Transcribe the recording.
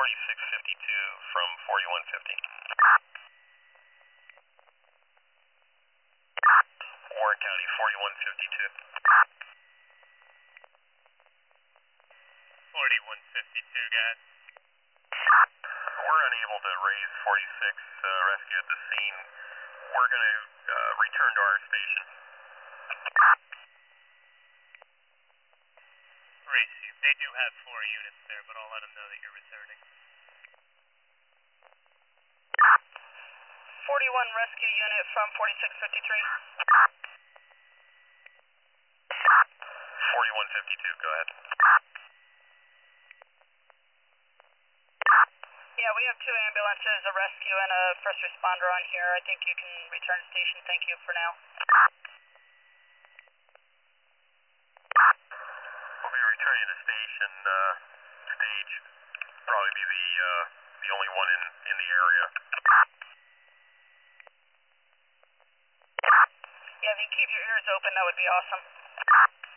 4652 from 4150. Warren County 4152. 4152, guys. We're unable to raise 46 rescue at the scene. We're going to return to our station. Rescue. They do have 4 units there, but I'll let them know that you're returning. 41 rescue unit from 4653. 4152, go ahead. Yeah, we have 2 ambulances, a rescue, and a first responder on here. I think you can return to station. Thank you for now. We'll be returning to station. Stage probably be the only one in the area. Yeah, if you keep your ears open, that would be awesome.